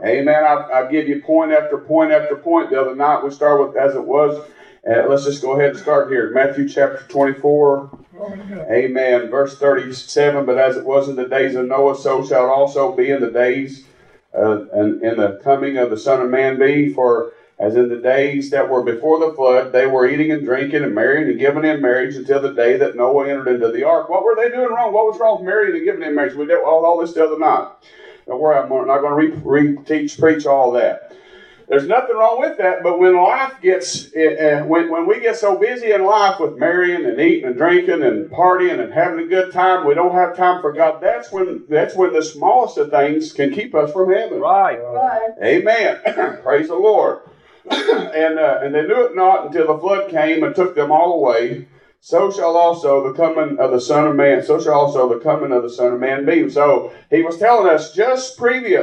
Amen. I'll give you point after point after point. The other night we started with as it was. Let's just go ahead and start here. Matthew chapter 24. Amen. Verse 37. But as it was in the days of Noah, so shall it also be in the days and in the coming of the Son of Man be. For as in the days that were before the flood, they were eating and drinking and marrying and giving in marriage until the day that Noah entered into the ark. What were they doing wrong? What was wrong with marrying and giving in marriage? We did all this the other night. Don't worry, I'm not going to preach all that. There's nothing wrong with that, but when life gets, when we get so busy in life with marrying and eating and drinking and partying and having a good time, we don't have time for God. That's when the smallest of things can keep us from heaven. Right. Amen. Praise the Lord. And they knew it not until the flood came and took them all away. So shall also the coming of the Son of Man. So shall also the coming of the Son of Man be. So he was telling us just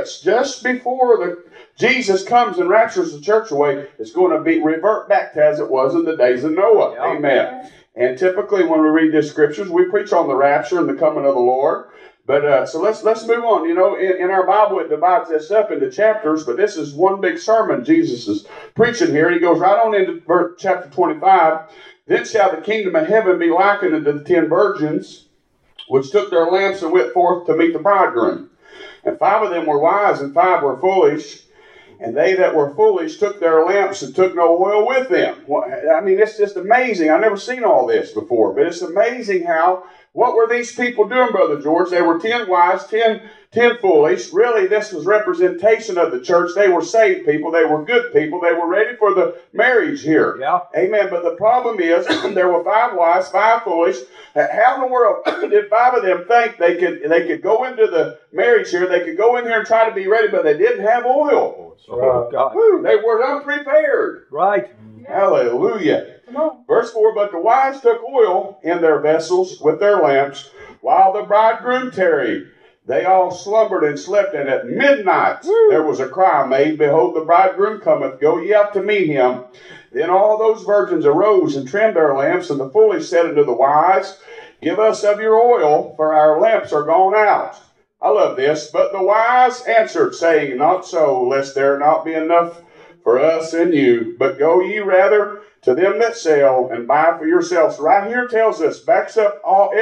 before Jesus comes and raptures the church away, it's going to be revert back to as it was in the days of Noah. Yep. Amen. And typically when we read these scriptures, we preach on the rapture and the coming of the Lord. But so let's move on. You know, in our Bible, it divides this up into chapters, but this is one big sermon Jesus is preaching here. He goes right on into chapter 25. Then shall the kingdom of heaven be likened unto the 10 virgins, which took their lamps and went forth to meet the bridegroom. And 5 of them were wise, and 5 were foolish. And they that were foolish took their lamps and took no oil with them. I mean, it's just amazing. I've never seen all this before, but it's amazing how, what were these people doing, Brother George? They were 10 wise, 10 foolish. Really, this was representation of the church. They were saved people. They were good people. They were ready for the marriage here. Yeah. Amen. But the problem is, there were 5 wise, 5 foolish. How in the world did 5 of them think they could go into the marriage here? They could go in here and try to be ready, but they didn't have oil. Oh, God. Woo, they were unprepared. Right. Hallelujah. Verse 4, but the wise took oil in their vessels with their lamps, while the bridegroom tarried. They all slumbered and slept, and at midnight there was a cry made, behold, the bridegroom cometh, go ye out to meet him. Then all those virgins arose and trimmed their lamps, and the foolish said unto the wise, give us of your oil, for our lamps are gone out. I love this. But the wise answered, saying, not so, lest there not be enough for us and you, but go ye rather to them that sell and buy for yourselves. Right here tells us, backs up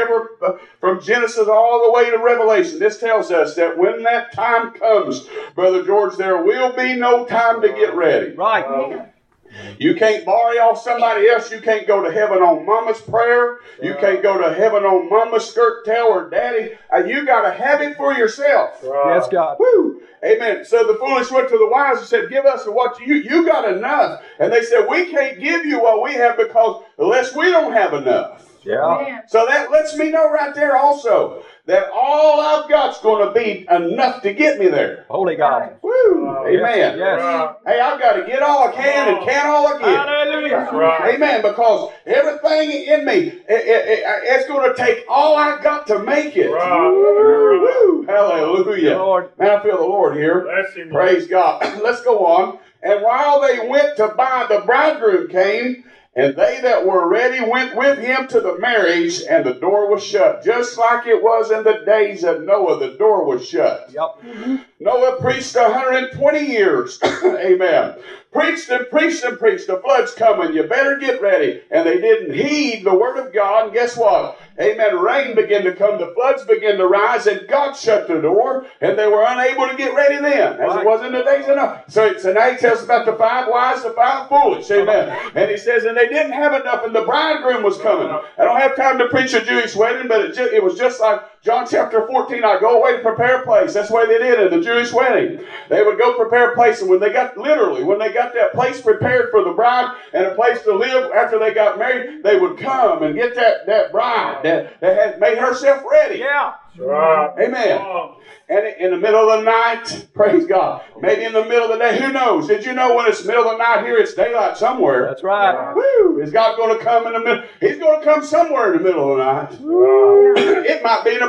from Genesis all the way to Revelation. This tells us that when that time comes, Brother George, there will be no time to get ready. Right. You can't borrow off somebody else. You can't go to heaven on mama's prayer. You can't go to heaven on mama's skirt tail or daddy. You got to have it for yourself. Yes, God. Woo. Amen. So the foolish went to the wise and said, give us what you got enough. And they said, we can't give you what we have because unless we don't have enough. Yeah. So that lets me know right there also that all I've got's going to be enough to get me there. Holy God. Woo. Amen. Yes. Hey, I've got to get all I can and can all I get. Hallelujah. Right. Amen. Because everything in me, it's going to take all I got to make it. Right. Woo. Hallelujah. Lord. Man, I feel the Lord here. Praise God. Let's go on. And while they went to buy, the bridegroom came, and they that were ready went with him to the marriage, and the door was shut. Just like it was in the days of Noah, the door was shut. Yep. Noah preached 120 years. Amen. Preached and preached and preached. The flood's coming. You better get ready. And they didn't heed the word of God. And guess what? Amen. Rain began to come. The floods began to rise. And God shut the door. And they were unable to get ready then. As it was in the days of Noah. So now he tells us about the 5 wise, the 5 foolish. Amen. And he says, and they didn't have enough. And the bridegroom was coming. I don't have time to preach a Jewish wedding. But it was just like John chapter 14. I go away to prepare a place. That's the way they did it in the Jewish wedding. They would go prepare a place. And when they got that place prepared for the bride and a place to live after they got married, they would come and get that bride that had made herself ready. Yeah. Right. Amen. And in the middle of the night, praise God, maybe in the middle of the day, who knows? Did you know when it's middle of the night here, it's daylight somewhere? That's right. Woo! Is God going to come in the middle? He's going to come somewhere in the middle of the night. It might be in a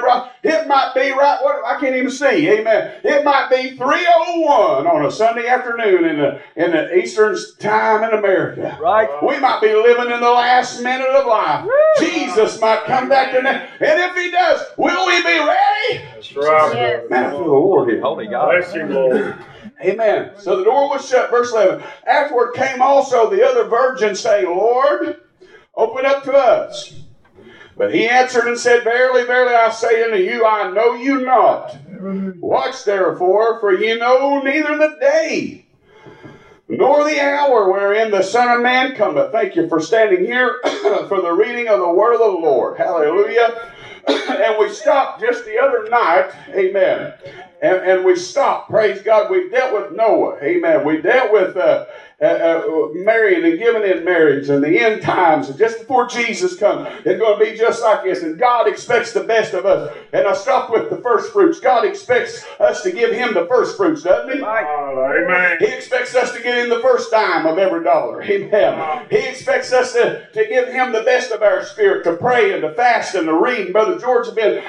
right. It might be right. What I can't even see. Amen. It might be 3:01 on a Sunday afternoon in the Eastern time in America. Right. We might be living in the last minute of life. Jesus might come back tonight, and if He does, will we be ready? That's right. Yes. Man, I feel the Lord here. Holy God. Bless you, Lord. Amen. So the door was shut. Verse 11. Afterward came also the other virgins, saying, Lord, open up to us. But he answered and said, Verily, verily, I say unto you, I know you not. Watch therefore, for ye know neither the day, nor the hour wherein the Son of Man cometh. Thank you for standing here for the reading of the word of the Lord. Hallelujah. And we stopped just the other night. Amen. And we stopped. Praise God. We dealt with Noah. Amen. We dealt with marrying and giving in marriage and the end times. And just before Jesus comes, it's going to be just like this. And God expects the best of us. And I stopped with the first fruits. God expects us to give Him the first fruits, doesn't He? Amen. He expects us to give Him the first dime of every dollar. Amen. He expects us to give Him the best of our spirit, to pray and to fast and to read. And Brother George has been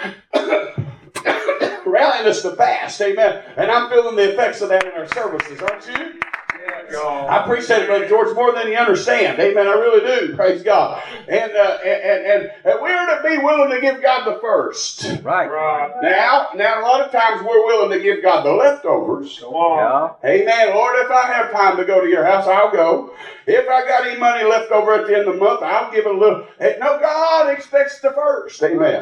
rallying us to fast. Amen. And I'm feeling the effects of that in our services, aren't you? I appreciate it, Brother George, more than you understand. Amen. I really do. Praise God. And we are to be willing to give God the first. Right. Now, a lot of times we're willing to give God the leftovers. Come on. Yeah. Amen. Lord, if I have time to go to your house, I'll go. If I got any money left over at the end of the month, I'll give it a little. No, God expects the first. Amen.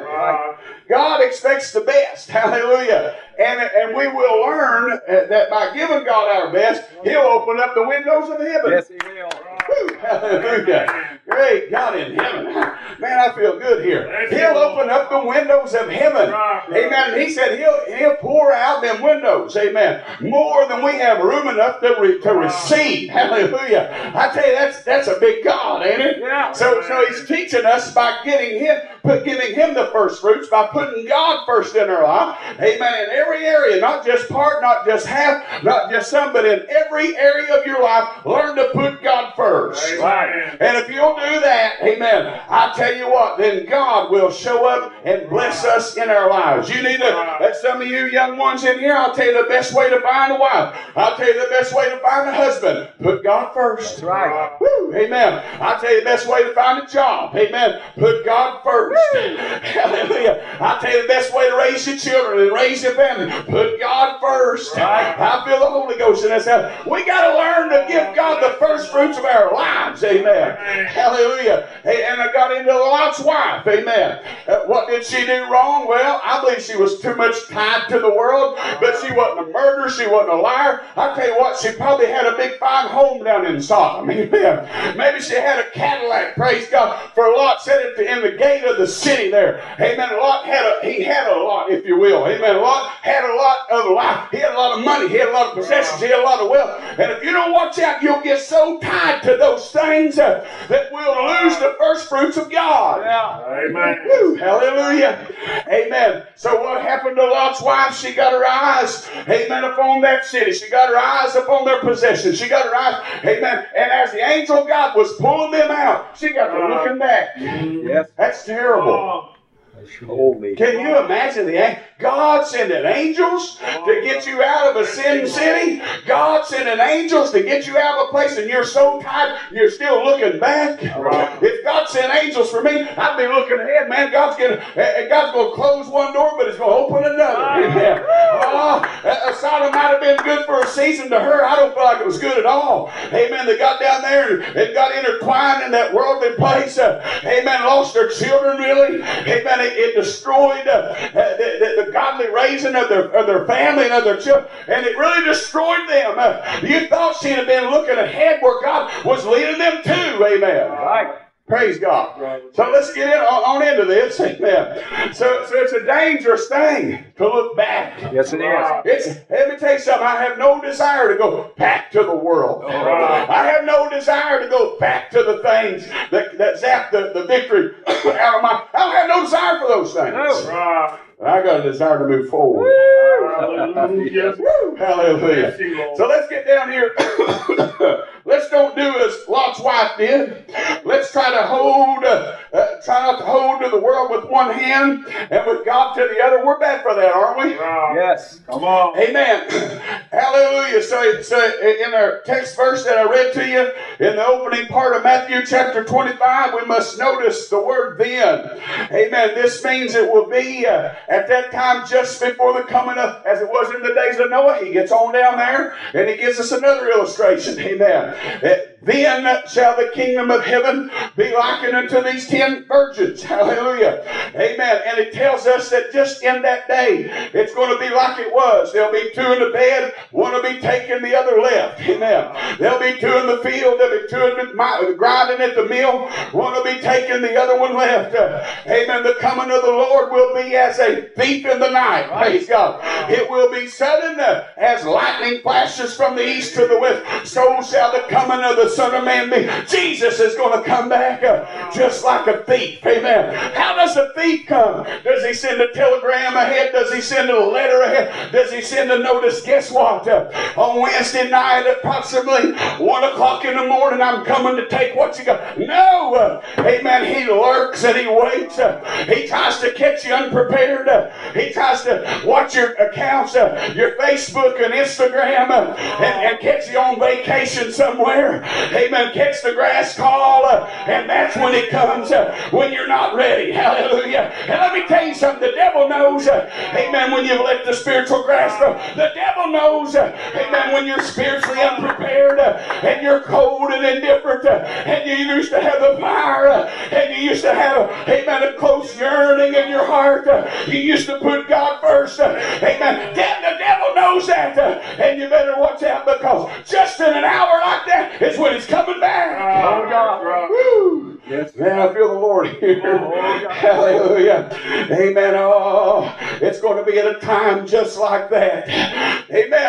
God expects the best. Hallelujah. And we will learn that by giving God our best, He'll open up the windows of heaven. Yes, He will. Woo, hallelujah. Great God in heaven. Man, I feel good here. He'll open up the windows of heaven. Amen. And He said He'll pour out them windows. Amen. More than we have room enough to receive. Hallelujah. I tell you, that's a big God, ain't it? Yeah. So He's teaching us by giving Him the first fruits, by putting God first in our life. Amen. In every area, not just part, not just half, not just some, but in every area of your life, learn to put God first. Amen. And if you'll do that, amen, I tell you what, then God will show up and bless us in our lives. You need to, some of you young ones in here, I'll tell you the best way to find a wife. I'll tell you the best way to find a husband. Put God first. That's right. Woo, amen. I'll tell you the best way to find a job. Amen. Put God first. Hallelujah. I'll tell you the best way to raise your children and raise your family. Put God first. I feel the Holy Ghost in this house. We got to learn to give God the first fruits of our lives. Amen. Hallelujah. Hey, and I got into Lot's wife. Amen. What did she do wrong? Well, I believe she was too much tied to the world, but she wasn't a murderer. She wasn't a liar. I tell you what, she probably had a big fine home down in Sodom. Amen. Maybe she had a Cadillac. Praise God. For Lot said it in the gate of the city there. Amen. Lot had a lot, if you will. Amen. Lot had a lot of life. He had a lot of money. He had a lot of possessions. He had a lot of wealth. And if you don't watch out, you'll get so tied to those things that we'll lose the first fruits of God. Yeah. Amen. Woo, hallelujah. Amen. So what happened to Lot's wife? She got her eyes, amen, upon that city. She got her eyes upon their possessions. She got her eyes, amen. And as the angel of God was pulling them out, she got to looking back. Yes. That's terrible. Holy. Can you imagine God sending angels to get you out of a sin city? God sending angels to get you out of a place and you're so tired you're still looking back? If God sent angels for me, I'd be looking ahead, man. God's going to close one door, but He's going to open another. Amen. Sodom might have been good for a season to her. I don't feel like it was good at all. Amen. They got down there and got intertwined in that worldly place. Amen. Lost their children, really. Amen. It destroyed the godly raising of their family and of their children, and it really destroyed them. You thought she'd have been looking ahead where God was leading them to. Amen. Right. Praise God. So let's get on into this. Amen. So it's a dangerous thing to look back. Yes, it is. Let me tell you something. I have no desire to go back to the world. I have no desire to go back to the things that zap the victory out of my. I don't have no desire for those things. No. I got a desire to move forward. Hallelujah. Woo, hallelujah. So let's get down here. Let's don't do as Lot's wife did. Let's try not to hold to the world with one hand and with God to the other. We're bad for that, aren't we? Yes. Come on. Amen. Hallelujah. So in our text verse that I read to you, in the opening part of Matthew chapter 25, we must notice the word then. Amen. This means it will be at that time just before the coming of, as it was in the days of Noah. He gets on down there and he gives us another illustration. Amen. Then shall the kingdom of heaven be likened unto these 10 virgins. Hallelujah. Amen. And it tells us that just in that day, it's going to be like it was. There'll be 2 in the bed, one will be taken, the other left. Amen. There'll be 2 in the field, there'll be 2 in the grinding at the mill, one will be taken, the other one left. Amen. The coming of the Lord will be as a thief in the night. Praise God. It will be sudden as lightning flashes from the east to the west. So shall the coming of the Son of Man be. Jesus is going to come back just like a thief. Amen. How does a thief come? Does he send a telegram ahead? Does he send a letter ahead? Does he send a notice? Guess what? On Wednesday night at approximately 1 o'clock in the morning, I'm coming to take what you got. No. Amen. He lurks and he waits. He tries to catch you unprepared. He tries to watch your accounts, your Facebook and Instagram, and catch you on vacation somewhere. Amen. Catch the grass call, and that's when it comes, when you're not ready. Hallelujah. And let me tell you something. The devil knows, amen, when you've let the spiritual grass grow. The devil knows, amen, when you're spiritually unprepared, and you're cold and indifferent, and you used to have the fire, and you used to have, amen, a close yearning in your heart. You used to put God first. Amen. The devil knows that, and you better watch out, because just in an hour like that is when it's coming back. Oh, God. Woo. Yes. Man, I feel the Lord here. Oh, hallelujah. Amen. Oh, it's going to be at a time just like that. Amen.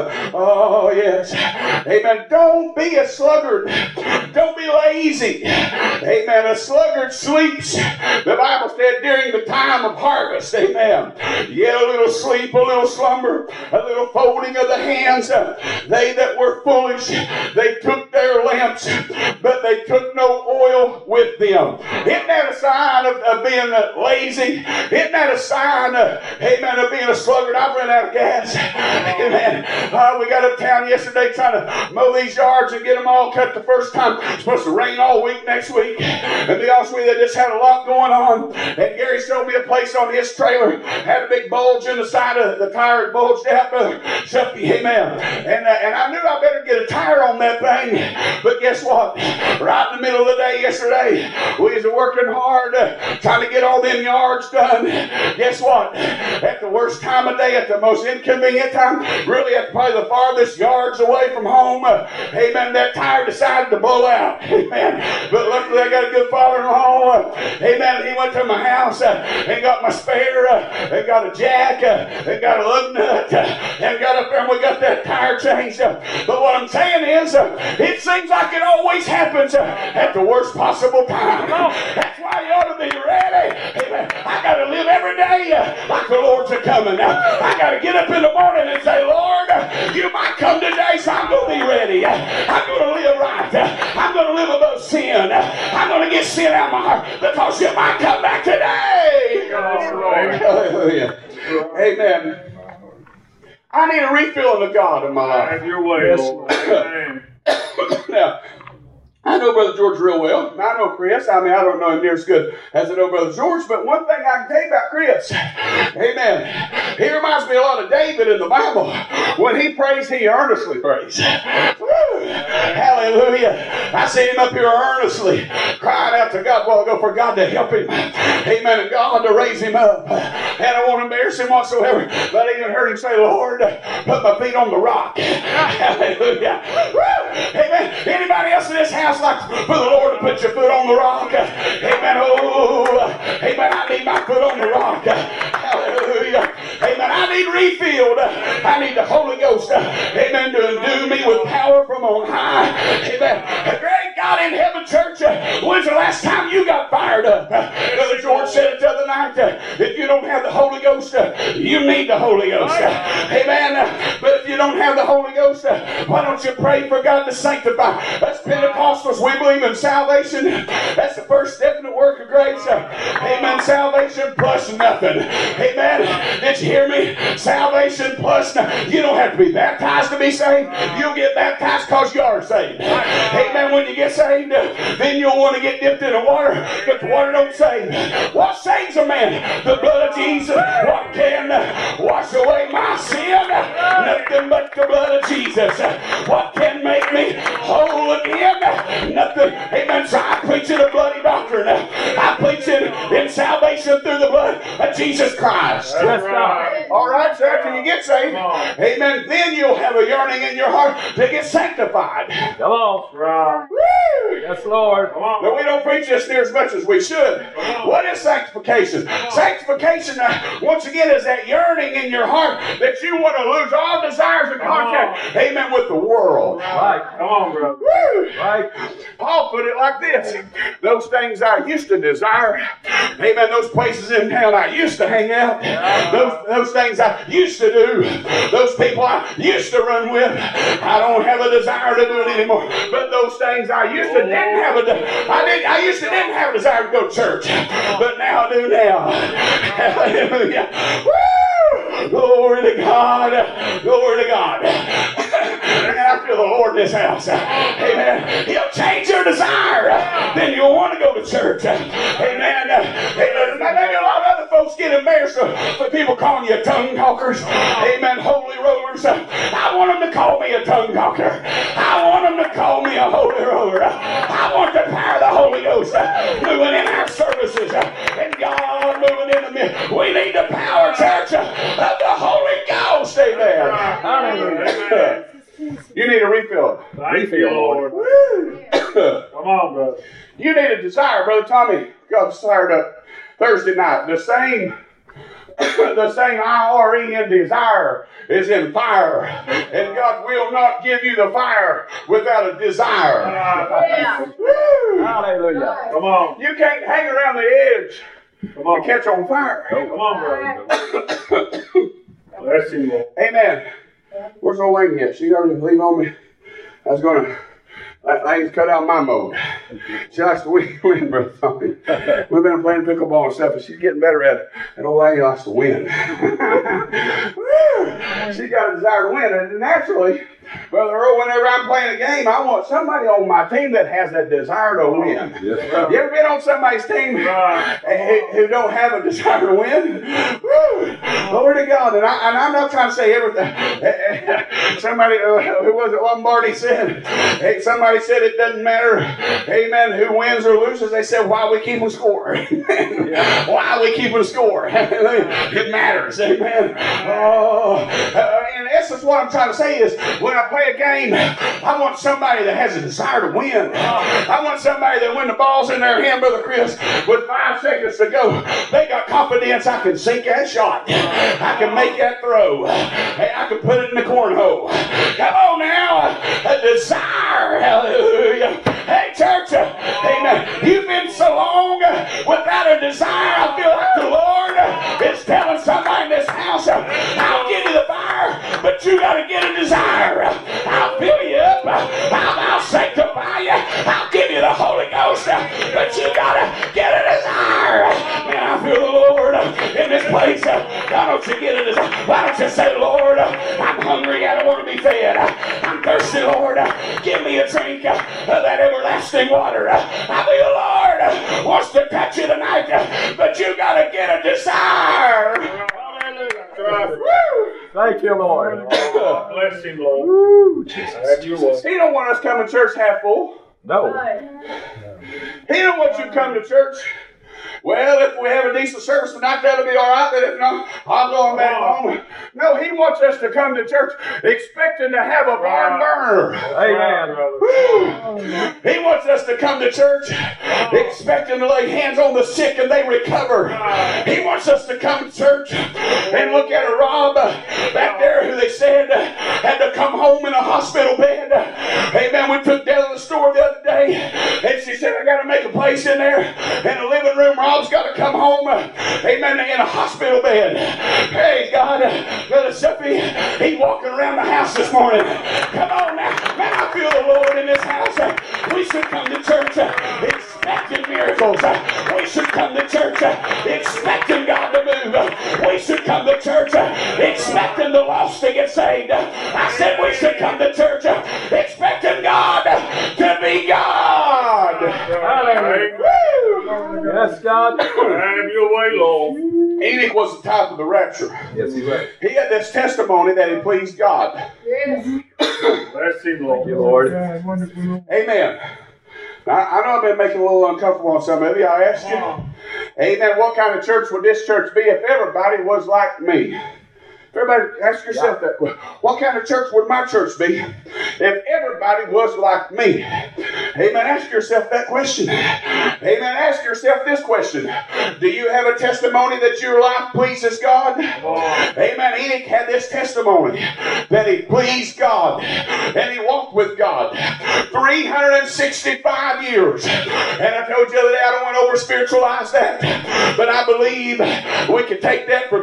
Oh, yes. Amen. Don't be a sluggard. Don't be lazy. Amen. A sluggard sleeps, the Bible said, during the time of harvest. Amen. Yet a little sleep, a little slumber, a little folding of the hands. They that were foolish, they took their lamps, but they took no oil with them. Isn't that a sign of being lazy? Isn't that a sign, amen, of being a sluggard? I've run out of gas. Amen. We got uptown yesterday trying to mow these yards and get them all cut the first time. It's supposed to rain all week next week. And to be honest with you, they just had a lot going on. And Gary showed me a place on his trailer, had a big bulge in the side of the tire, bulged out. Amen. And I knew I better get a tire on that thing. But guess what? Right in the middle of the day yesterday, we was working hard trying to get all them yards done. Guess what? At the worst time of day, at the most inconvenient time, really at probably the farthest yards away from home, amen, that tire decided to blow out. Amen. But luckily I got a good father-in-law. Amen. He went to my house and got my spare and got a jack and got a lug nut and got up there and we got that tire changed. But what I'm saying is, it seems like it always happens at the worst possible time. That's why you ought to be ready. Amen. I got to live every day like the Lord's a-coming. I got to get up in the morning and say, Lord, you might come today, so I'm going to be ready. I'm going to live right. I'm going to live above sin. I'm going to get sin out of my heart because you might come back today. Hallelujah. Amen. I need a refilling of God in my life. Have your way, Lord. Amen. Now, I know Brother George real well. I know Chris. I mean, I don't know him near as good as I know Brother George, but one thing I can tell you about Chris, amen, he reminds me a lot of David in the Bible. When he prays, he earnestly prays. Woo. Hallelujah. I see him up here earnestly crying out to God a while ago for God to help him. Amen. And God to raise him up. And I won't embarrass him whatsoever, but I even heard him say, Lord, put my feet on the rock. Hallelujah. Woo. Amen. Anybody else in this house like for the Lord to put your foot on the rock? Amen. Oh, amen. I need my foot on the rock. Hallelujah. Amen. I need refilled. I need the Holy Ghost. Amen. To endue me with power from on high. Amen. Great God in heaven, church. When's the last time you got fired up? Brother George said it the other night. If you don't have the Holy Ghost, you need the Holy Ghost. Amen. But if you don't have the Holy Ghost, why don't you pray for God to sanctify? Us Pentecostals, we believe in salvation. That's the first step in the work of grace. Amen. Salvation plus nothing. Amen. Did you hear me? Salvation plus nothing. You don't have to be baptized to be saved. You'll get baptized because you are saved. Amen. When you get saved, then you'll want to get dipped in the water, but the water don't save. What saves a man? The blood of Jesus. What can wash away my sin? Nothing but the blood of Jesus. What can make me whole again? Nothing. Amen. So I preach in a bloody doctrine. I preach in salvation through the blood of Jesus Christ. That's right. All right, so after you get saved, amen, then you'll have a yearning in your heart to get sanctified. Come on. Right. Woo! Yes, Lord. Come on. But we don't preach this near as much as we should. What is sanctification? Sanctification, once again, is that yearning in your heart that you want to lose all desires and contact, amen, with the world. Right. Come on, brother. Woo! Right. Paul put it like this: those things I used to desire, amen, those places in town I used to hang out, those things I used to do, those people I used to run with, I don't have a desire to do it anymore. But those things I used to didn't have I used to didn't have a desire to go to church, but now I do now. Hallelujah. Woo! Glory to God. Glory to God. And I feel the Lord in this house. Amen. He'll change your desire. Then you'll want to go to church. Amen. Maybe a lot of other folks get embarrassed for people calling you tongue talkers. Amen. Holy rollers. I want them to call me a tongue talker. I want them to call me a holy roller. I want the power of the Holy Ghost moving in our services. And God moving in the midst. We need the power, church, of the Holy Ghost. Amen. Hallelujah. You need a refill. Thank you, Lord. Come on, brother. You need a desire, Brother Tommy. Got fired up Thursday night. The same IRE in desire is in fire. And God will not give you the fire without a desire. Woo! Hallelujah. Come on. You can't hang around the edge Come on. and catch on fire. Come on, brother. Bless you, Lord. Amen. Where's old Lane at? She already leave on me. I was going to. Lane's cut out my mode. She likes to win, Brother Tommy. We've been playing pickleball and stuff, and she's getting better at it. And old Lane likes to win. She's got a desire to win. And naturally, Brother Earl, whenever I'm playing a game, I want somebody on my team that has that desire to win. Yes, You ever been on somebody's team who don't have a desire to win? Woo! Glory to God. And I'm not trying to say everything. Somebody, who was it, Lombardi said, hey, somebody said it doesn't matter, amen, who wins or loses. They said, why we keep them score? Why we keep them score? It matters, amen. In essence, what I'm trying to say is, when I play a game, I want somebody that has a desire to win. I want somebody that when the ball's in their hand, Brother Chris, with 5 seconds to go, they got confidence I can sink that shot. I can make that throw. Hey, I can put it in the cornhole. Come on now. A desire. Hallelujah. Hey, church. Amen. You've been so long without a desire. I feel like the Lord is telling somebody in this house, I'll give you the fire, but you got to get a desire. I'll fill you up. I'll sanctify you. I'll give you the Holy Ghost, but you got to get a desire. Man, I feel the Lord in this place. Why don't you get a desire? Why don't you say, Lord, I'm hungry. I don't want to be fed. I'm thirsty, Lord. Give me a drink of that everlasting water. I feel the Lord wants to touch you tonight, but you got to get a desire. Woo! Thank you, Lord. Bless you, Lord. Woo, Jesus. He don't want us coming to church half full. No. He don't want you to come to church. Well, if we have a decent service tonight, that'll be all right. But if not, I'm going back home. No, he wants us to come to church expecting to have a barn burner. Amen. He wants us to come to church expecting to lay hands on the sick and they recover. He wants us to come to church and look at a Rob back there who they said had to come home in a hospital bed. Amen. We took down to the store the other day. day, and she said, I got to make a place in there. In the living room, Rob's got to come home. Amen. In a hospital bed. Praise God. Brother Suffy, he walking around the house this morning. Come on now. Man, I feel the Lord in this house. We should come to church expecting miracles. We should come to church expecting God to move. We should come to church expecting the lost to get saved. I said we should come to church expecting God to be God. Woo! Yes, God. Have your way, Lord. Enoch was the type of the rapture. Yes, he was. He had this testimony that he pleased God. Yes. Bless him, Lord. Thank you, Lord. Amen. Now, I know I've been making a little uncomfortable on some of you. I ask you, amen, what kind of church would this church be if everybody was like me? Everybody, ask yourself that question. What kind of church would my church be if everybody was like me? Amen. Ask yourself that question. Amen. Ask yourself this question. Do you have a testimony that your life pleases God? Amen. Enoch had this testimony that he pleased God and he walked with God 365 years. And I told you the other day I don't want to over-spiritualize that, but I believe we can take that for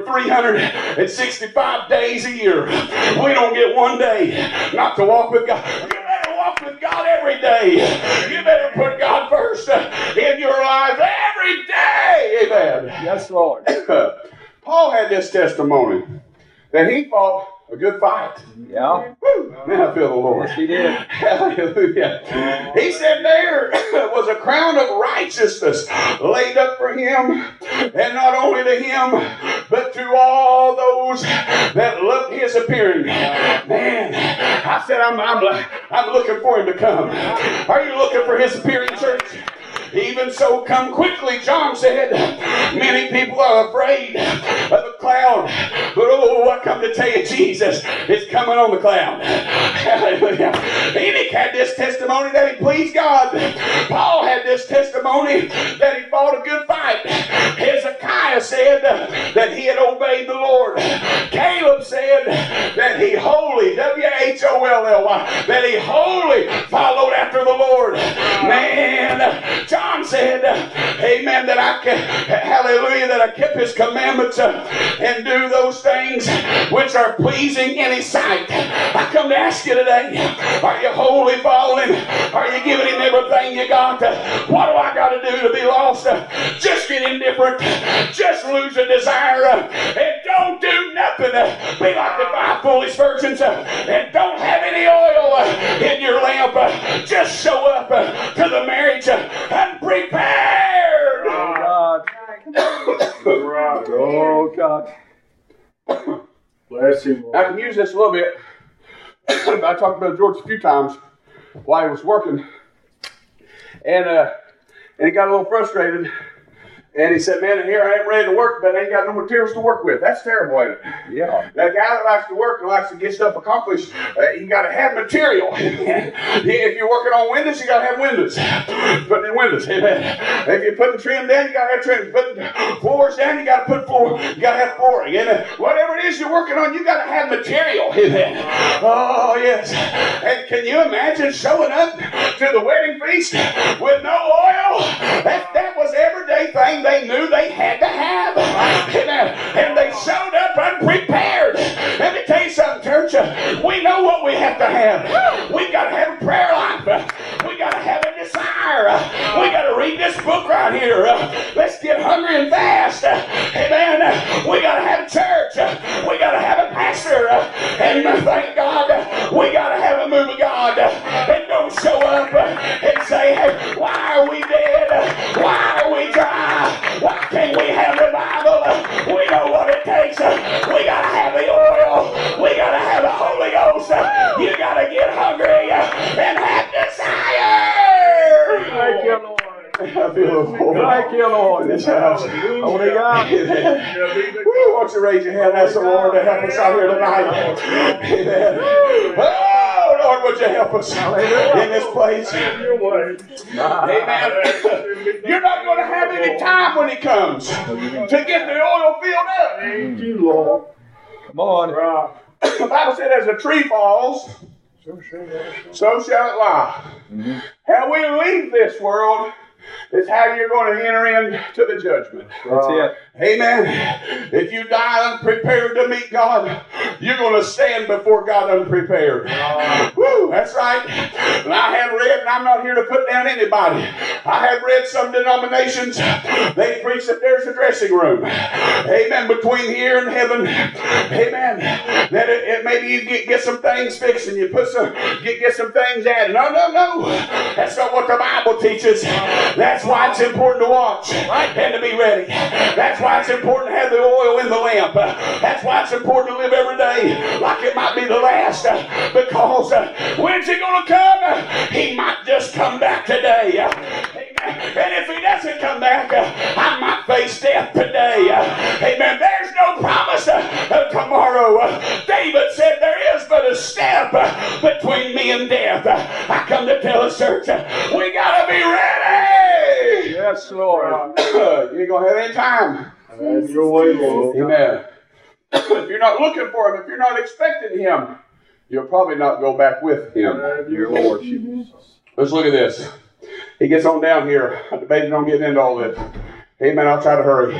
365 days a year. We don't get one day not to walk with God. You better walk with God every day. You better put God first in your life every day. Amen. Yes, Lord. Paul had this testimony that he fought a good fight. Yeah. Woo. Man, I feel the Lord. Yes, he did. Hallelujah. He said there was a crown of righteousness laid up for him, and not only to him, but to all those that loved his appearing. Man, I said I'm looking for him to come. Are you looking for his appearing, church? Even so, come quickly, John said. Many people are afraid of the cloud. But oh, I come to tell you, Jesus is coming on the cloud. Hallelujah. Enoch had this testimony that he pleased God. Paul had this testimony that he fought a good fight. Hezekiah said that he had obeyed the Lord. Caleb said that he wholly, W-H-O-L-L-Y, that he wholly followed after the Lord. Man, John said, amen, that I kept his commandments and do those things which are pleasing in his sight. I come to ask you today, are you wholly following? Are you giving him everything you got? What do I got to do to be lost? Just get indifferent. Just lose a desire. And don't do nothing. Be like the 5 foolish virgins and don't have any oil in your lamp. Just show up to the marriage unprepared. Oh, God. Oh, God. Bless him. I can use this a little bit. I talked about George a few times while he was working. And he got a little frustrated. And he said, man, here I am ready to work, but I ain't got no materials to work with. That's terrible, ain't it? Yeah. That guy that likes to work and likes to get stuff accomplished, you got to have material. If you're working on windows, you got to have windows. Putting in windows. Amen. If you're putting trim down, you got to have trim. Putting floors down, you got to put floor. You got to have flooring. Amen. Whatever it is you're working on, you got to have material. Amen. Oh, yes. And can you imagine showing up to the wedding feast with no oil? That was everyday thing they knew they had to have. And they showed up unprepared. Let me tell you something, church. We know what we have to have. We got to have a prayer life. We got to have a desire. We got to read this book right here. Let's get hungry and fast. Amen. We got to have a church. We got to have a pastor. And thank God, we got to have a move of God. And don't show up and say, hey, why are we dead? Why are we dry? Why can't we have revival? We know what it takes. We got to have the oil. We got to have the Holy Ghost. You got to get hungry and have desire. Thank you, Lord. I feel the Lord. Thank you, Lord. In this house. Holy God. Woo, won't you raise your hand? Ask the Lord to help us out here tonight. Amen. Oh, Lord, would you help us in this place? Amen. You're not going to have any time when He comes to get the oil filled up. Thank you, Lord. Come on. The Bible said as a tree falls so shall it lie. How we leave this world is how you're going to enter into the judgment. That's it. Amen. If you die unprepared to meet God, you're going to stand before God unprepared. Woo, that's right. And I have read, and I'm not here to put down anybody. I have read some denominations, they preach that there's a dressing room. Amen. Between here and heaven. Amen. That it maybe you get some things fixed and you put some, get some things added. No. That's not what the Bible teaches. That's why it's important to watch and to be ready. That's why it's important to have the oil in the lamp. That's why it's important to live every day like it might be the last. Because when's he going to come? He might just come back today. Amen. And if he doesn't come back, I might face death today. Amen. There's no promise of tomorrow. David said there is but a step between me and death. I come to tell us, church, we got to be ready. Yes, Lord. You ain't going to have any time. Have your way, Lord. Amen. If you're not looking for him, if you're not expecting him, you'll probably not go back with him. Have your Lord Jesus. Let's look at this. He gets on down here. I'm debating on getting into all this. Amen. I'll try to hurry.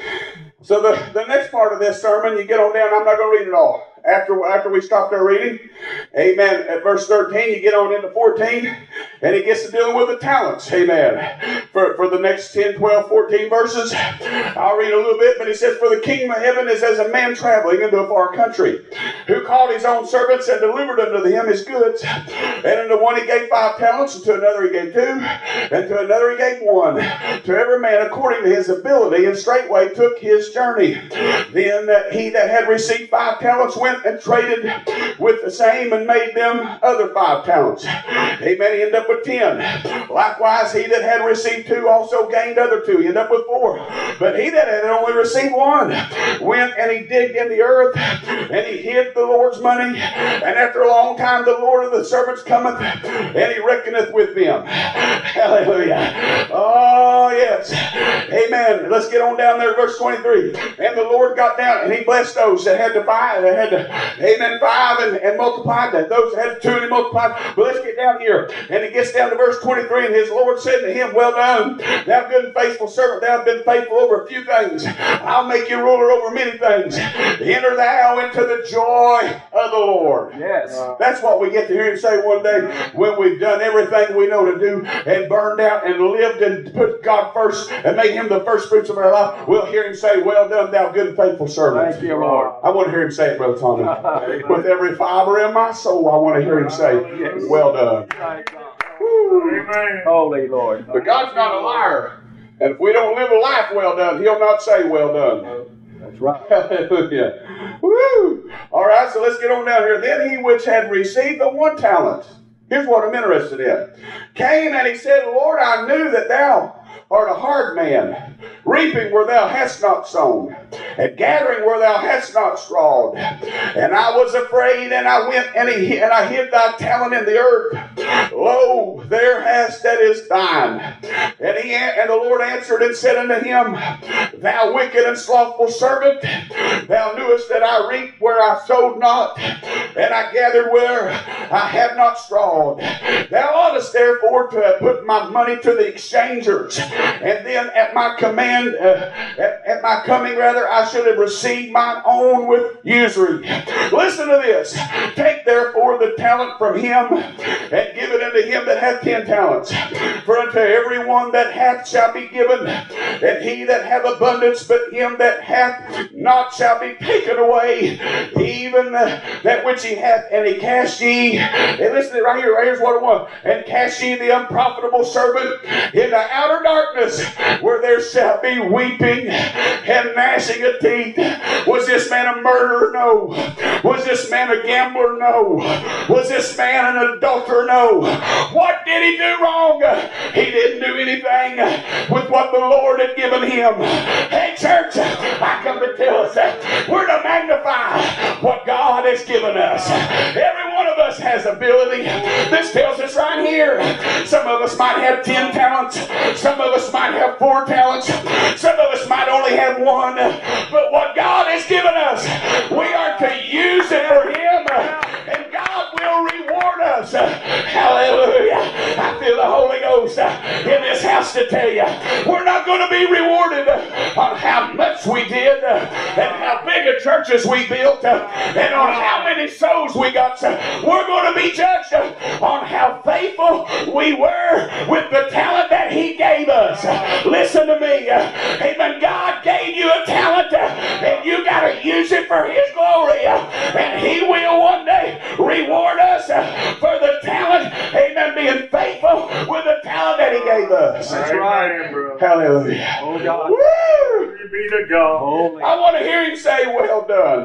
So the next part of this sermon, you get on down. I'm not going to read it all. After we stopped our reading, amen, at verse 13, you get on into 14, and he gets to dealing with the talents, amen, for the next 10, 12, 14 verses. I'll read a little bit, but he says, for the kingdom of heaven is as a man traveling into a far country, who called his own servants and delivered unto them his goods. And unto one he gave 5 talents, and to another he gave 2, and to another he gave 1, to every man according to his ability, and straightway took his journey. Then he that had received 5 talents went and traded with the same and made them other 5 talents. Amen. He ended up with 10. Likewise, he that had received 2 also gained other 2. He ended up with 4. But he that had only received 1 went and he digged in the earth and he hid the Lord's money. And after a long time, the Lord of the servants cometh and he reckoneth with them. Hallelujah. Oh, yes. Amen. Let's get on down there, verse 23. And the Lord got down and he blessed those that had to buy, that had to, amen, 5 and multiplied that. Those that had 2 and he multiplied. But let's get down here. And he gets down to verse 23. And his Lord said to him, well done, thou good and faithful servant. Thou hast been faithful over a few things. I'll make you ruler over many things. Enter thou into the joy of the Lord. Yes. That's what we get to hear him say one day when we've done everything we know to do and burned out and lived and put God first and made him the first fruits of our life. We'll hear him say, well done, thou good and faithful servant. Thank you, Lord. I want to hear him say it, Brother Tommy. With every fiber in my soul, I want to hear him say, well done. Amen. Holy Lord. But God's not a liar. And if we don't live a life well done, he'll not say well done. That's right. Hallelujah. Woo! All right, so let's get on down here. Then he which had received the 1 talent. Here's what I'm interested in. Came and he said, Lord, I knew that thou art a hard man, reaping where thou hast not sown, and gathering where thou hast not strawed. And I was afraid, and I went and I hid thy talent in the earth. Lo, there hast that is thine. And the Lord answered and said unto him, thou wicked and slothful servant, thou knewest that I reaped where I sowed not, and I gathered where I had not strawed. Thou oughtest therefore to have put my money to the exchangers, and then at my command, at my coming rather, I should have received mine own with usury. Listen to this. Take therefore the talent from him, and give it unto him that hath 10 talents. For unto every one that hath shall be given, and he that hath abundance, but him that hath not shall be taken away, even that which he hath. And he cast ye, and listen to it right here, here's what I want. And cast ye the unprofitable servant into outer darkness, where there shall be weeping and gnashing of teeth. Was this man a murderer? No. Was this man a gambler? No. Was this man an adulterer? No. What did he do wrong? He didn't do anything with what the Lord had given him. Hey, church, I come to tell us that we're to magnify what God has given us. Every one of us has ability. This tells us right here. Some of us might have 10 talents. Some of us might have 4 talents. Some of us might only have 1. But what God has given us, we are to use it for him. And God will reward us. Hallelujah. I feel the Holy Ghost in this house to tell you, we're not going to be rewarded on how much we did and how big a churches we built and on how many souls we got. We're going to be judged on how faithful we were with the talent that He gave us. Listen to me. Amen. God gave you a talent and you got to use it for His glory. And He will one day reward us for the talent. Amen. Being faithful with the talent that He gave us. That's right, bro. Hallelujah. Oh, God. Woo! Glory be to God. Holy. I want to hear Him say, well done.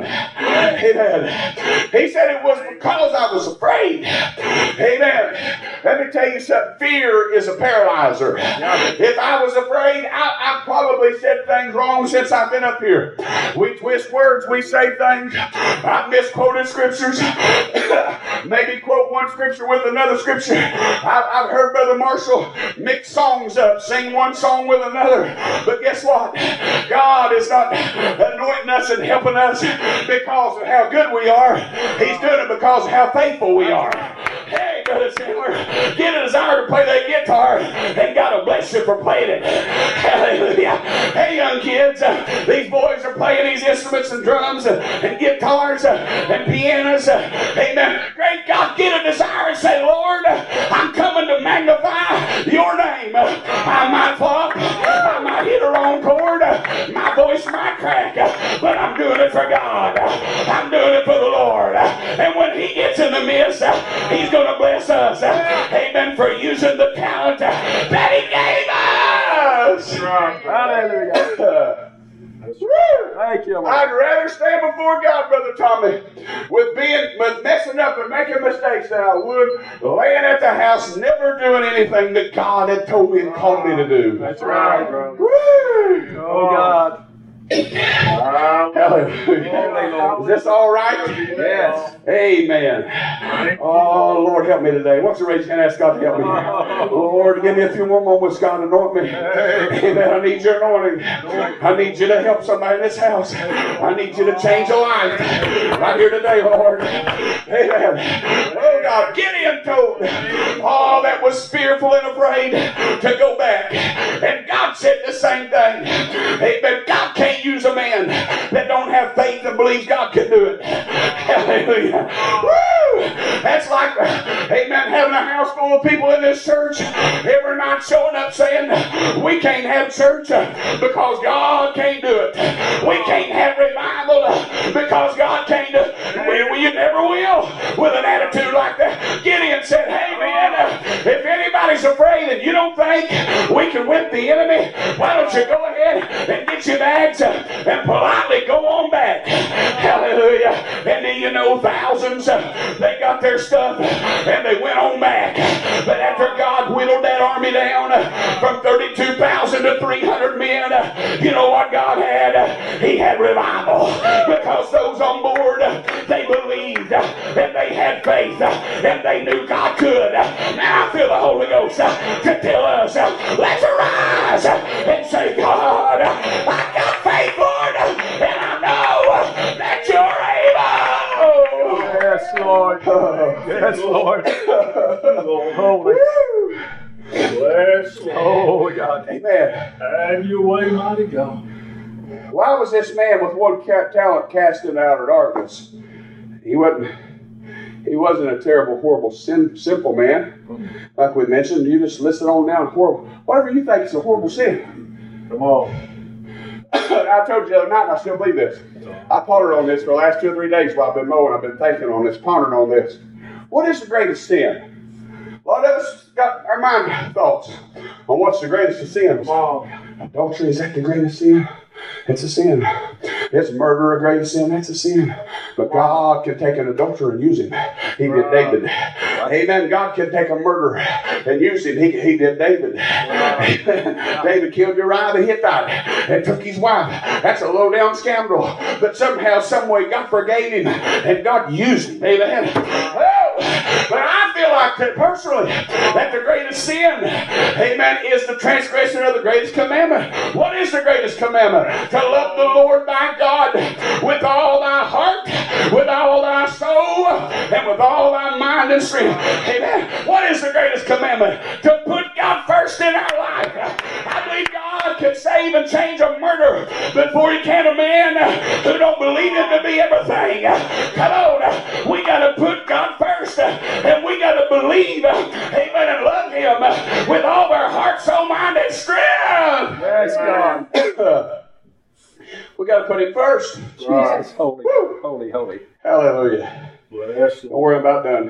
Amen. He said it was because I was afraid. Amen. Let me tell you something. Fear is a paralyzer. If I was afraid, I've probably said things wrong since I've been up here. We twist words, we say things. I've misquoted scriptures. Maybe quote one scripture with another scripture. I've heard Brother Marshall mix songs up, sing one song with another. But guess what? God is not anointing us and helping us because of how good we are. He's doing it because of how faithful we are. Hey, Brother Sandler, get a desire to play that guitar, and God will bless you for playing it. Hallelujah. Hey, young kids, these boys are playing these instruments and drums and guitars and pianos. Amen. Great God, get a desire and say, Lord, I'm coming to magnify your name. I might flop, I might hit a wrong chord, my voice might crack, but I'm doing it for God. I'm doing it for the Lord. And when He gets in the midst, He's going to bless us. Amen. For using the talent that He gave us. Hallelujah. Thank you, Lord. I'd rather stand before God, Brother Tommy, with messing up and making mistakes than I would laying at the house, never doing anything that God had told me and called me to do. That's right, bro. Woo! Oh, God. Hallelujah. Is this all right? Yes. Amen. Oh, Lord, help me today. Why don't you raise your hand and ask God to help me? Lord, give me a few more moments, God, anoint me. Amen. I need your anointing. I need you to help somebody in this house. I need you to change a life right here today, Lord. Amen. Oh, God, Gideon told all that was fearful and afraid to go back. And God said the same thing. Amen. God can't use a man that don't have faith and believes God can do it. Hallelujah. Woo! That's like, amen, having a house full of people in this church every night showing up saying, we can't have church because God can't do it. We can't have revival because God can't do it. You never will with an attitude like that. Gideon said, hey man, if anybody's afraid and you don't think we can whip the enemy, why don't you go ahead and get your bags and politely go on back. Hallelujah. And do you know thousands, they got their stuff and they went on back. But after God whittled that army down from 32,000 to 300 men, you know what God had? He had revival. Because those on board, they believed and they had faith and they knew God could. Now I feel the Holy Ghost to tell us, let's arise and say, God, I got faith, Lord, and I know that you're able. Yes, Lord. Yes, Lord. Holy. Bless Lord. Oh, God. Amen. Have your way, mighty God. Why was this man with one talent cast into outer darkness? He wasn't a terrible, horrible, simple man. Like we mentioned, you just listed on down horrible. Whatever you think is a horrible sin. Come on. I told you the other night, and I still believe this. I pondered on this for the last 2 or 3 days while I've been mowing. I've been thinking on this, pondering on this. What is the greatest sin? A lot of us got our mind thoughts on what's the greatest of sins. Adultery, is that the greatest sin? It's a sin. Is murder a greatest sin? That's a sin. But God can take an adulterer and use him. He did David. Amen. God can take a murderer and use him. He did David. David killed Uriah the Hittite and took his wife. That's a low-down scoundrel. But somehow, some way, God forgave him and God used him. Amen. But I feel like that personally, that the greatest sin, amen, is the transgression of the greatest commandment. What is the greatest commandment? To love the Lord thy God with all thy heart with all thy soul and with all thy mind and strength. Amen. What is the greatest commandment? To put God first in our life. I believe God can save and change a murderer before he can a man who don't believe him to be everything. Come on. We got to put God first, and we got to believe, amen, and love him with all our heart, soul, mind, and strength. Yes, God. We got to put him first. Jesus, holy, holy, holy. Hallelujah. Bless Don't worry about done.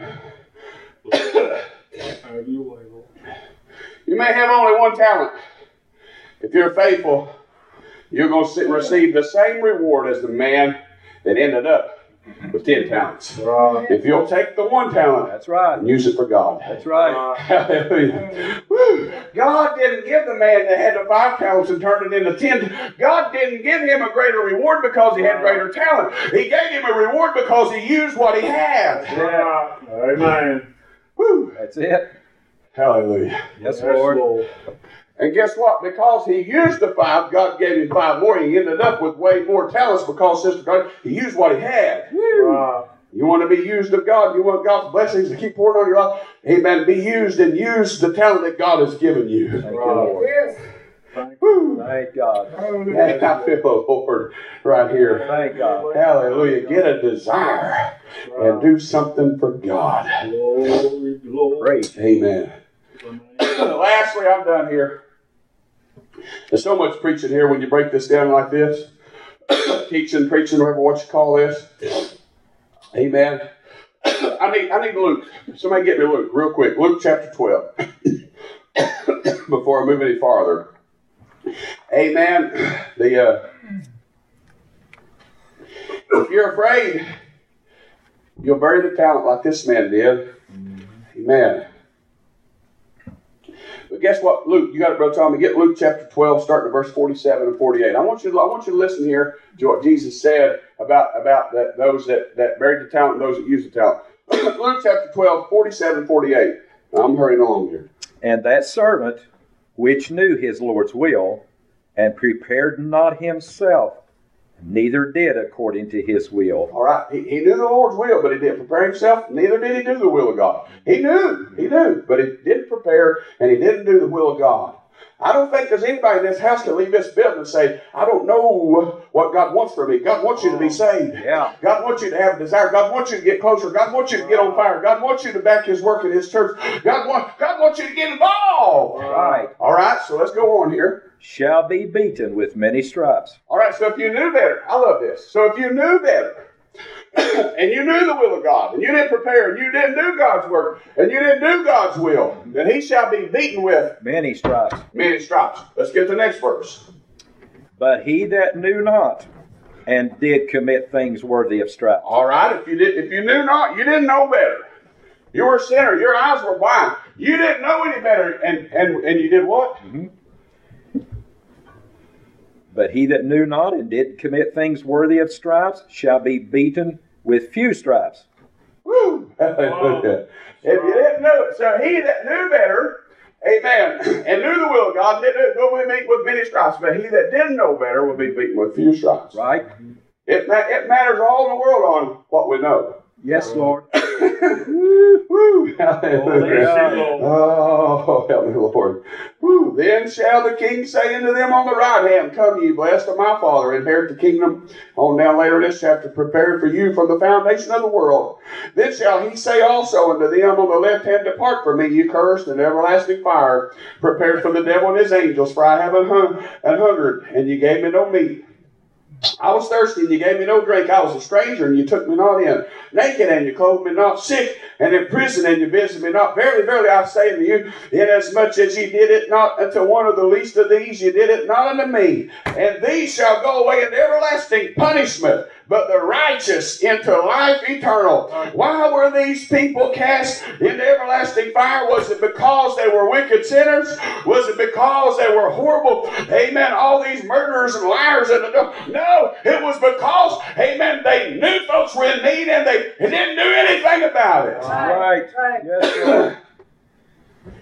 Have your way, Lord. You may have only one talent. If you're faithful, you're going to receive the same reward as the man that ended up with 10 talents. Right. If you'll take the one talent That's right. and use it for God. That's right. Hallelujah. Woo. God didn't give the man that had the 5 talents and turned it into 10. God didn't give him a greater reward because he had greater talent. He gave him a reward because he used what he had. Right. Amen. Woo. That's it. Hallelujah. Yes, Lord. And guess what? Because he used the 5, God gave him 5 more. He ended up with way more talents because Sister God, he used what he had. Right. You want to be used of God. You want God's blessings to keep pouring on your life. Amen. Be used and use the talent that God has given you. Thank you, Lord. Woo. Thank God. Man, I feel the Lord right here. Thank God. Hallelujah. Get a desire and do something for God. Glory, glory. Great. Amen. Lastly, I'm done here. There's so much preaching here when you break this down like this. Teaching, preaching, whatever what you call this. Amen. I need Luke. Somebody get me Luke real quick. Luke chapter 12. Before I move any farther. Amen. If you're afraid, you'll bury the talent like this man did. Amen. But guess what? Luke, you got it, Brother Tommy. Get Luke chapter 12, starting at verse 47 and 48. I want you to listen here to what Jesus said about those that buried the talent and those that used the talent. Luke chapter 12, 47, 48. I'm hurrying along here. And that servant, which knew his Lord's will, and prepared not himself, neither did according to his will. All right. He knew the Lord's will, but he didn't prepare himself. Neither did he do the will of God. He knew, but he didn't prepare, and he didn't do the will of God. I don't think there's anybody in this house can leave this building and say, I don't know what God wants for me. God wants you to be saved. Yeah. God wants you to have a desire. God wants you to get closer. God wants you to get on fire. God wants you to back his work in his church. God wants you to get involved. Right. All right, so let's go on here. Shall be beaten with many stripes. All right, so if you knew better, I love this. So if you knew better, and you knew the will of God, and you didn't prepare, and you didn't do God's work, and you didn't do God's will, then he shall be beaten with Many stripes. many stripes. Let's get to the next verse. But he that knew not, and did commit things worthy of stripes. All right, if you knew not, you didn't know better. You were a sinner. Your eyes were blind. You didn't know any better, and you did what? Mm-hmm. But he that knew not and did commit things worthy of stripes shall be beaten with few stripes. Woo! Hallelujah. If you didn't know it, so he that knew better, amen, and knew the will of God, will be beaten with many stripes. But he that didn't know better will be beaten with few stripes. Right? It matters all in the world on what we know. Yes, Lord. Woo! Hallelujah. Lord. Oh, help me, Lord. Woo. Then shall the king say unto them on the right hand, Come ye blessed of my Father, inherit the kingdom. On down later in this chapter, prepared for you from the foundation of the world. Then shall he say also unto them on the left hand, Depart from me, you cursed, and everlasting fire, prepared for the devil and his angels. For I have hungered, and you gave me no meat. I was thirsty, and you gave me no drink. I was a stranger, and you took me not in. Naked, and you clothed me not. Sick, and in prison, and you visited me not. Verily, verily, I say unto you, inasmuch as ye did it not unto one of the least of these, you did it not unto me. And these shall go away into everlasting punishment, but the righteous into life eternal. Why were these people cast into everlasting fire? Was it because they were wicked sinners? Was it because they were horrible, amen, all these murderers and liars? No, it was because, amen, they knew folks were in need and they didn't do anything about it. Right. Yes, Lord.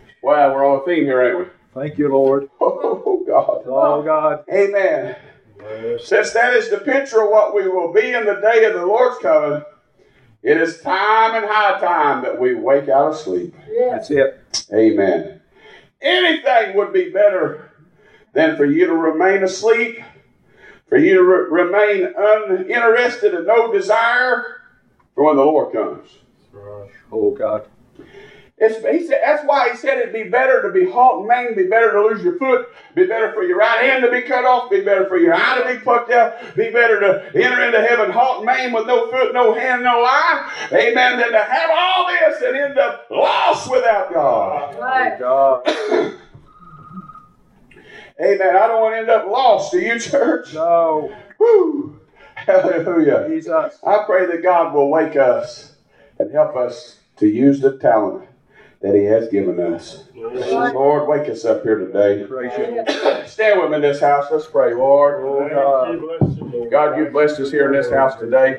Wow, we're on a theme here, ain't we? Thank you, Lord. Oh, God. Oh, God. Amen. Since that is the picture of what we will be in the day of the Lord's coming, it is time and high time that we wake out of sleep. That's it. Amen. Anything would be better than for you to remain asleep, for you to remain uninterested and no desire for when the Lord comes. Oh, God. That's why he said it'd be better to be halt and maimed, be better to lose your foot, be better for your right hand to be cut off, be better for your eye to be plucked out, be better to enter into heaven halt and maimed with no foot, no hand, no eye. Amen. Than to have all this and end up lost without God. Right. God. Amen. I don't want to end up lost. Do you, church? No. Woo. Hallelujah. Jesus. I pray that God will wake us and help us to use the talent that he has given us. Lord, wake us up here today. Stand with me in this house. Let's pray, Lord. God, you blessed us here in this house today.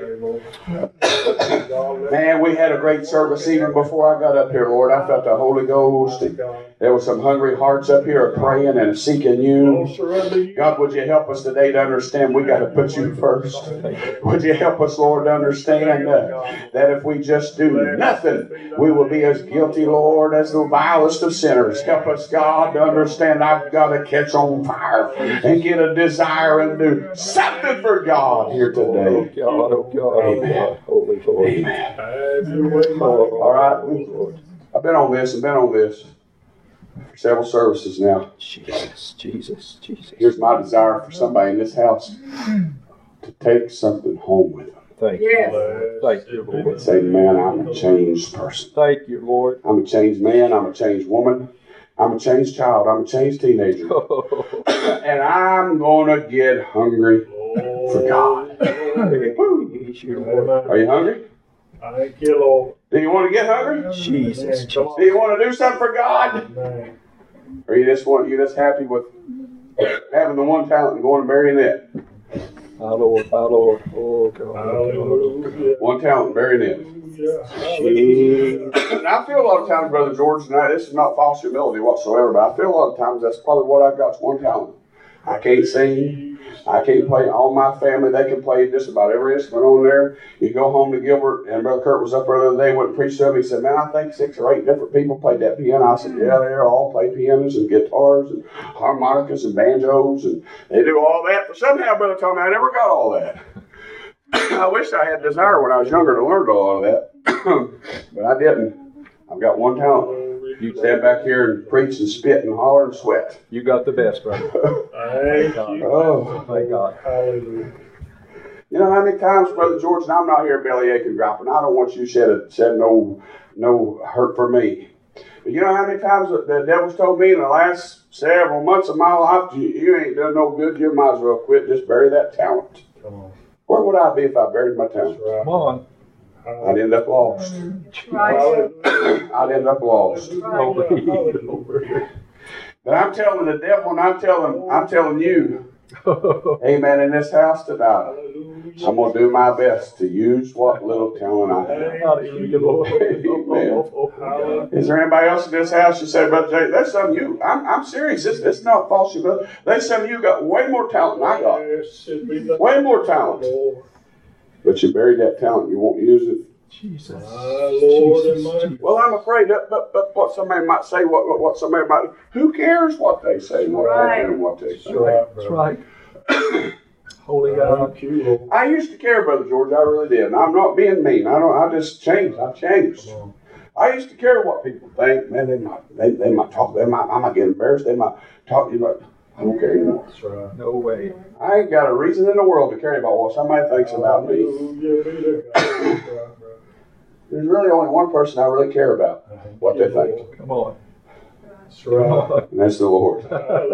Man, we had a great service even before I got up here, Lord. I felt the Holy Ghost. There were some hungry hearts up here praying and seeking you. God, would you help us today to understand we got to put you first? Would you help us, Lord, to understand that if we just do nothing, we will be as guilty, Lord, as the vilest of sinners. Help us, God, to understand I've got to catch on fire and get a desire and do something for God here today. Oh, God. Amen. Holy Lord. Amen. All right. I've been on this and been on this for several services now. Jesus. Here's my desire for somebody in this house to take something home with them. Thank you. Thank you, Lord. Say, man, I'm a changed person. Thank you, Lord. I'm a changed man. I'm a changed woman. I'm a changed child. I'm a changed teenager. And I'm going to get hungry for God. Are you hungry? Thank you, Lord. Do you want to get hungry? Jesus. Do you want to do something for God? Or you just happy with having the one talent and going and burying it? My Lord. Oh, God. One talent, burying it. And I feel a lot of times, Brother George, and this is not false humility whatsoever, but I feel a lot of times that's probably what I've got is one talent. I can't sing. I can't play. All my family, they can play just about every instrument on there. You go home to Gilbert, and Brother Kurt was up there the other day, went and preached to him. He said, man, I think 6 or 8 different people played that piano. I said, yeah, they all play pianos and guitars and harmonicas and banjos, and they do all that. But somehow, Brother told me, I never got all that. I wish I had desire when I was younger to learn all of that, but I didn't. I've got one talent. You stand back here and preach and spit and holler and sweat. You got the best, brother. Thank you. Oh, thank God. Hallelujah. You know how many times, Brother George, and I'm not here bellyaching and dropping. I don't want you said no hurt for me. But you know how many times the devil's told me in the last several months of my life, you ain't done no good. You might as well quit. Just bury that talent. Come on. Where would I be if I buried my talent? Come on. I'd end up lost. I'd end up lost. But I'm telling the devil, and I'm telling you, amen, in this house tonight, I'm going to do my best to use what little talent I have. Amen. Is there anybody else in this house you say, Brother Jay, there's some of you, I'm serious, it's not false, brother. There's some of you got way more talent than I got. Way more talent. But you buried that talent, you won't use it. Jesus. Well, I'm afraid that, but what somebody might say, what somebody might, who cares what they say, what they do, and what they say. That's right. Holy God. I used to care, Brother George, I really did. And I'm not being mean. I just changed. I've changed. I used to care what people think. Man, they might talk. I might get embarrassed. They might talk to you, but I don't care anymore. That's right. No way. I ain't got a reason in the world to care about what somebody thinks about me. There's really only one person I really care about, what they think. Come on. That's right. And that's the Lord.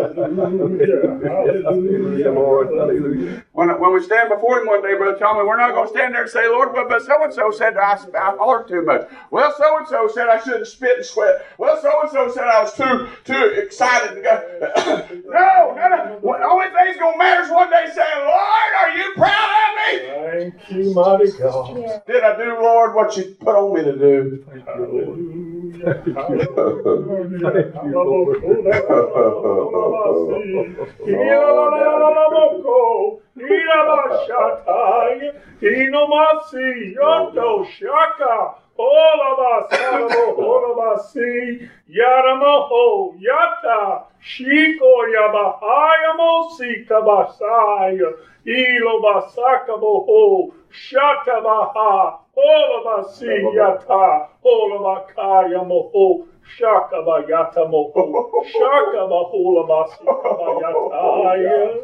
Hallelujah, Lord. Hallelujah. When we stand before Him one day, Brother Tommy, we're not going to stand there and say, Lord, but so-and-so said I hollered too much. Well, so-and-so said I shouldn't spit and sweat. Well, so-and-so said I was too excited to go. No. The only thing's going to matter is one day saying, Lord, are you proud of me? Thank you, mighty God. Did I do, Lord, what you put on me to do? Hallelujah. Yaramaho Yata Shiko Yabahaya Mosika Basaya Ilo Basaka Boho Shata Baha Olabasi Yata Olabakaya Moho Shaka Bayata Moho Shaka Bahola Basika Bayataya.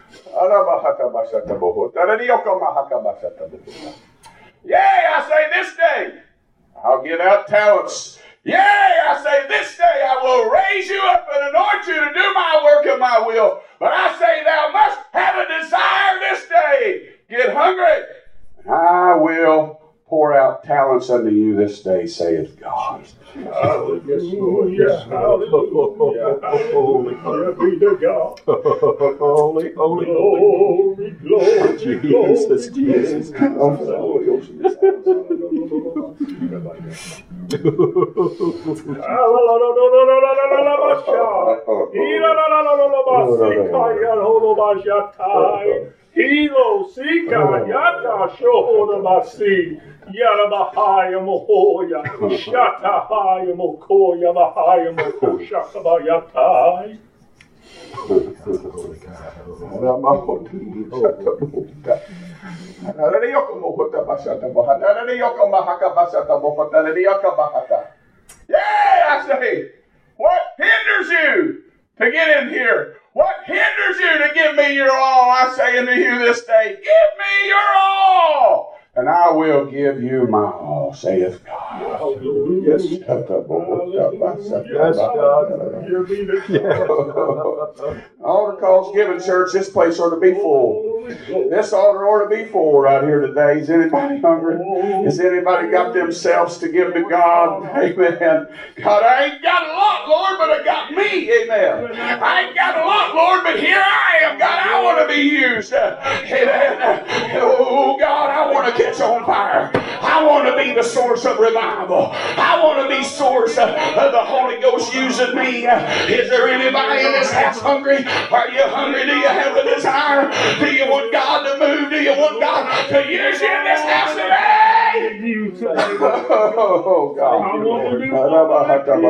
Yea, I say this day, I'll give out talents. Yea, I say this day, I will raise you up and anoint you to do my work and my will. But I say thou must have a desire this day. Get hungry. I will pour out talents unto you this day, saith God. Hallelujah. Hallelujah. Hallelujah. Be to God. Holy, holy, Glory, glory, Jesus, Jesus. Hilo Sika Yata Shohoda Masi Yarabahaya Mohoya Shatahaya Mokoya Bahaya Moko Shakabayatai. Yeah, I say, what hinders you to get in here? What hinders you to give me your all? I say unto you this day, give me your all, and I will give you my all, saith God. Yes, Altar calls given, church. This place ought to be full. This altar ought to be full right here today. Is anybody hungry? Has anybody got themselves to give to God? Amen. God, I ain't got a lot, Lord, but I got me. Amen. I ain't got a lot, Lord, but here I am. God, I want to be used. Amen. Oh, God, I want to catch on fire. I want to be the source of revival. I want to be source of the Holy Ghost using me. Is there anybody in this house hungry? Are you hungry? Do you have a desire? Do you want God to move? Do you want God to use you in this house today? Oh, God. I want to do I want to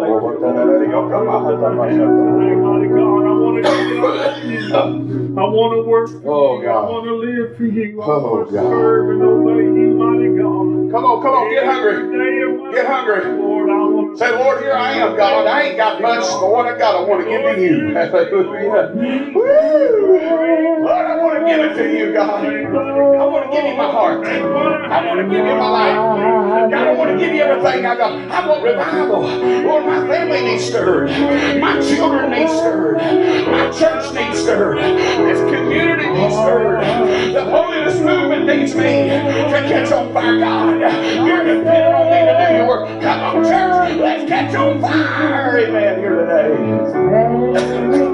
I want to work for Oh, you. God. I want to live for you. I Oh, want to God. serve and obey you, mighty God. Come on, get hungry. Get hungry. Lord, I want to Say, Lord, here I am, God. I ain't got much, but what I got, I want to give to you. Hallelujah. Woo! Lord, I want to give it to you, God. I want to give you my heart. I want to give you my life. God, I want to give you everything I got. I want revival. Lord, my family needs stirred. My children need stirred. My church needs stirred. This community needs stirred. The holiness movement needs me to catch on fire, God. You're dependent on me to do your work. Come on, church. Let's catch on fire. Amen. Here today.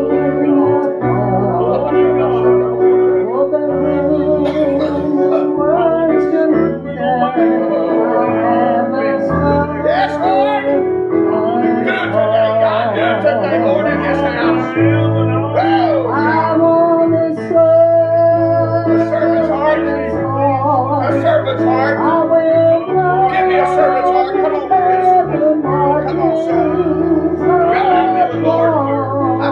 Yes, Lord. Do it today, God. Do it today, Lord, in this house. Oh, a servant's heart. A servant's heart. Give me a servant's heart. Come on, Chris. Come on, son. God, I live, Lord. I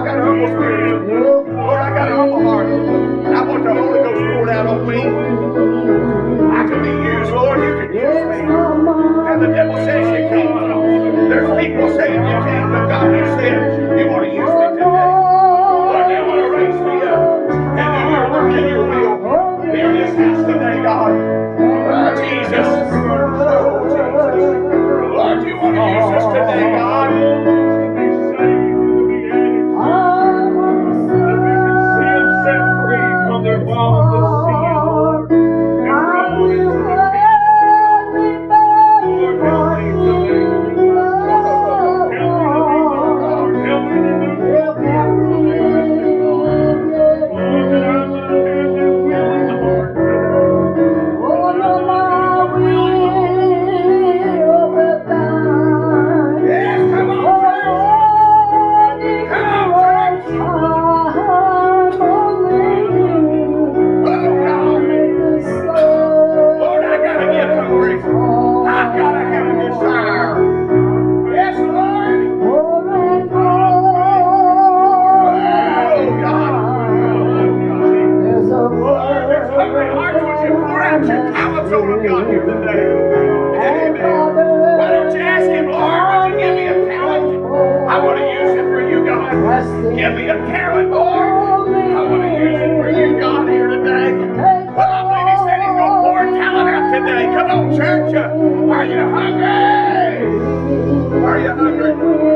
God. Give me a talent, Lord. I want to use it for you, God, here today. Well, I believe he said he's going to pour talent out today. Come on, church. Are you hungry? Are you hungry?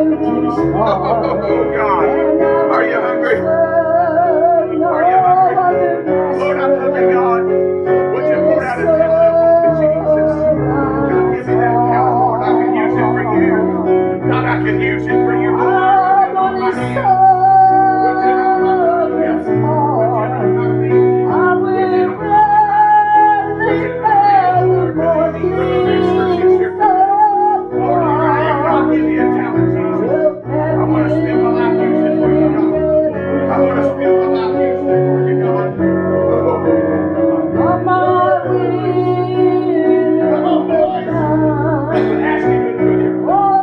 Oh, God. Are you hungry? Are you hungry? Lord, I'm hungry, God. Would you pour out a talent on me, Jesus? God, give me that talent, Lord. I can use it for you. God, I can use it for you, Lord. Would you know my hands? Would you know my feet? Would you know my Lord, here I am. God, give me a talent, Jesus. I want to spend my life using it for you, God. I want to spend my life using it for you, God. Come on, boys. Ask him to do it.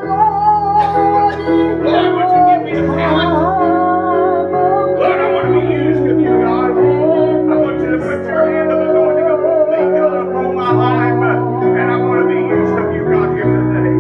Lord, would you give me a talent? Lord, I want to be used of you, God. I want you to put your hand of anointing upon me, God, upon my life. And I want to be used of you, God, here today.